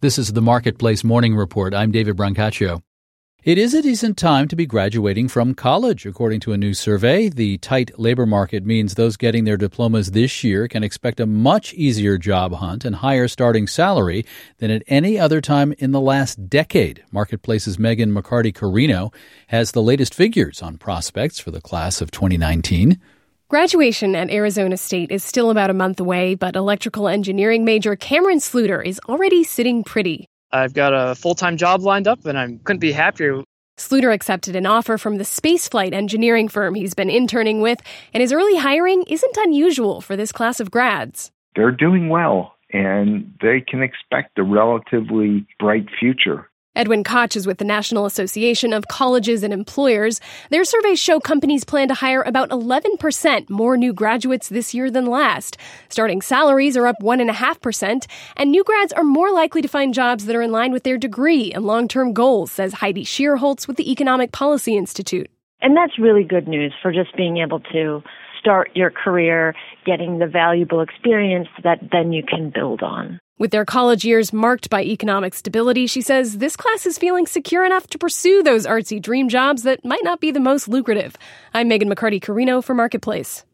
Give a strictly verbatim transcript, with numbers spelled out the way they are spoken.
This is the Marketplace Morning Report. I'm David Brancaccio. It is a decent time to be graduating from college, according to a new survey. The tight labor market means those getting their diplomas this year can expect a much easier job hunt and higher starting salary than at any other time in the last decade. Marketplace's Megan McCarty-Carino has the latest figures on prospects for the class of twenty nineteen. Graduation at Arizona State is still about a month away, but electrical engineering major Cameron Sluter is already sitting pretty. I've got a full-time job lined up, and I couldn't be happier. Sluter accepted an offer from the spaceflight engineering firm he's been interning with, and his early hiring isn't unusual for this class of grads. They're doing well, and they can expect a relatively bright future. Edwin Koch is with the National Association of Colleges and Employers. Their surveys show companies plan to hire about eleven percent more new graduates this year than last. Starting salaries are up one point five percent, and new grads are more likely to find jobs that are in line with their degree and long-term goals, says Heidi Schierholtz with the Economic Policy Institute. And that's really good news for just being able to start your career, getting the valuable experience that then you can build on. With their college years marked by economic stability, she says this class is feeling secure enough to pursue those artsy dream jobs that might not be the most lucrative. I'm Megan McCarty-Carino for Marketplace.